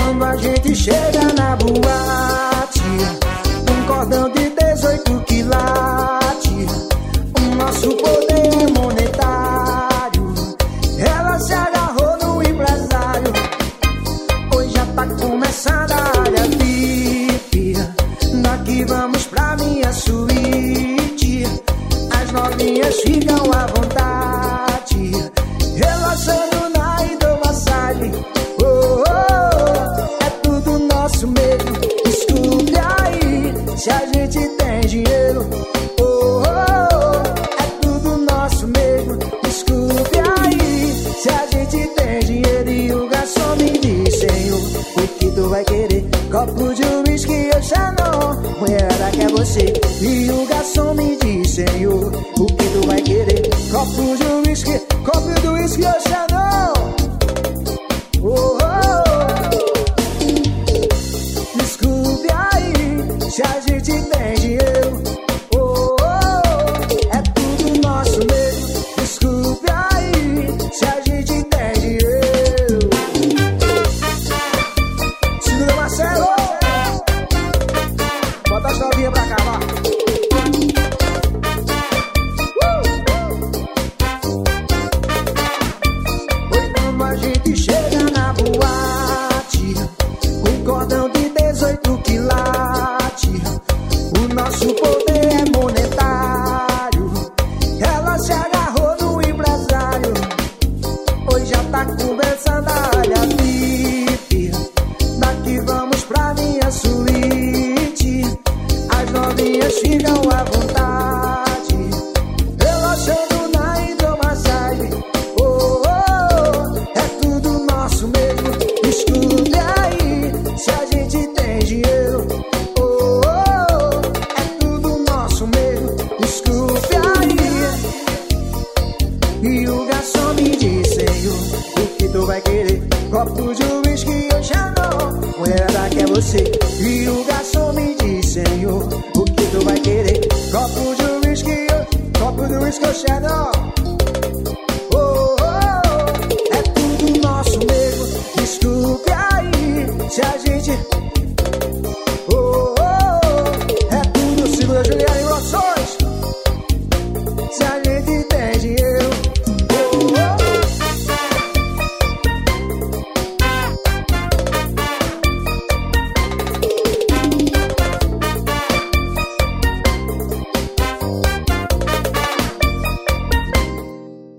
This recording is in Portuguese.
quando a gente chega na boate, um cordão de 18 que late. O nosso poder é monetário. Ela se agarrou no empresário. Hoje já tá começando a área VIP. Daqui vamos pra minha suíte. As novinhas ficam à vontade, relaxando na hidromassagem. Oh, oh, é tudo nosso mesmo. Desculpe aí se a gente tem dinheiro. Oh, oh, é tudo nosso mesmo. Desculpe aí se a gente tem dinheiro. E o garçom me diz: Senhor, o que tu vai querer? Copo de uísque ou Xanon, mulherada quer você. E o garçom me diz: Senhor, o que tu vai querer? Copo de uísque, copo de uísque ou Xanon. Oh, oh. Desculpe aí se a gente tem dinheiro. Oh, oh, é tudo nosso mesmo. Desculpe aí se a gente tem dinheiro. Segura, Marcelo. Bota as novinhas pra cá, vai. A gente chega na boate, um cordão de 18 que late. O nosso poder é monetário. Ela se agarrou no empresário. Hoje já tá conversando a área VIP. Daqui vamos pra minha suíte. As novinhas ficam à vontade, relaxando na hidromassagem. Oh, oh, é tudo nosso mesmo. Escuta aí se a gente tem dinheiro. Oh, oh, é tudo nosso mesmo. Desculpe aí. E o garçom me diz: Senhor, o que tu vai querer? Copo de uísque ou Xanon, mulherada quer você. E o garçom me diz: Senhor, o que tu vai querer? Copo de uísque ou Xanon.